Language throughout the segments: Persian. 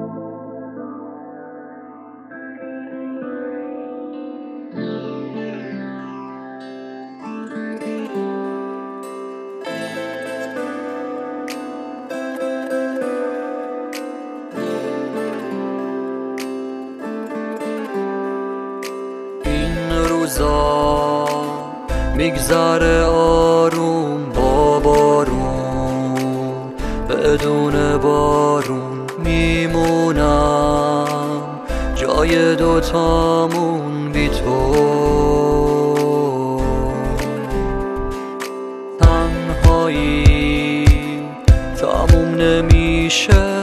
میگذره آروم با بارون، بدون بارون میمونم جای دوتامون بی تو. تنهایی تموم نمیشه،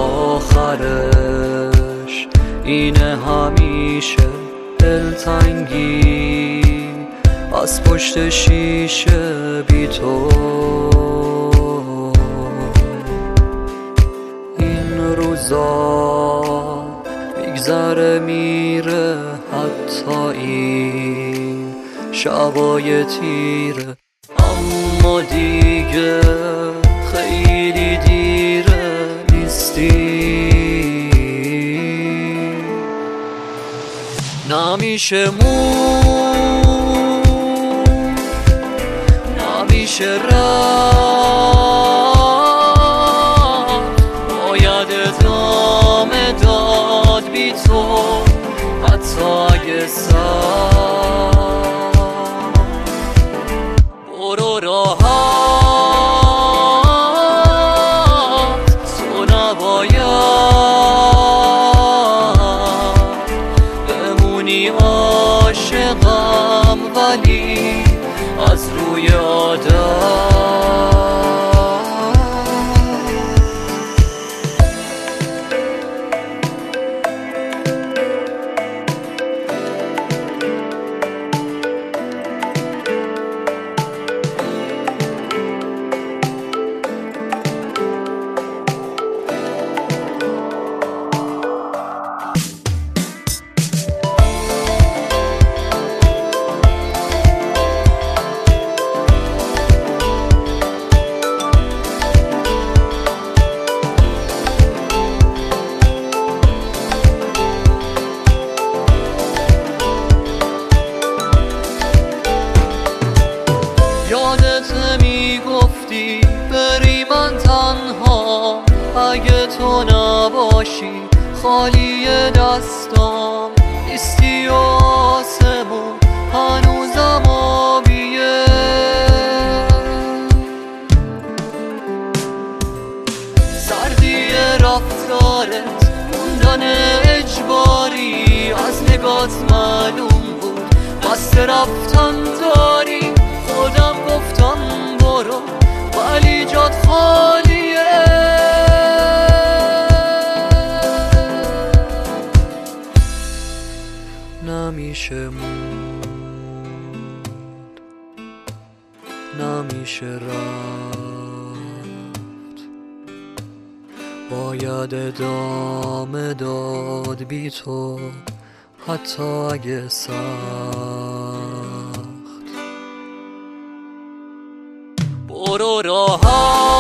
آخرش اینه همیشه. دلتنگی از پشت شیشه بی تو. این روزا میگذره میره، حتی این شبای تیره، اما دیگه خیلی دیره نیستی. نمیشه نمیشه رفت، باید ادامه داد بی تو، حتی اگه برو راحت، تو نباید بمونی عاشقم، ولی از روی عادت. یادت میگفتی بری من تنها، اگه تو نباشی خالی دستام نیستی و آسمون هنوزم آبیه. سردی رفتارت موندن اجباری، از نگات معلوم بود بسته رفتن داری. خودم گفتم برو ولی جات خالیه. نمیشه موند، نمیشه رفت، باید ادامه داد بی تو، حتی اگه سخت. برو راحت،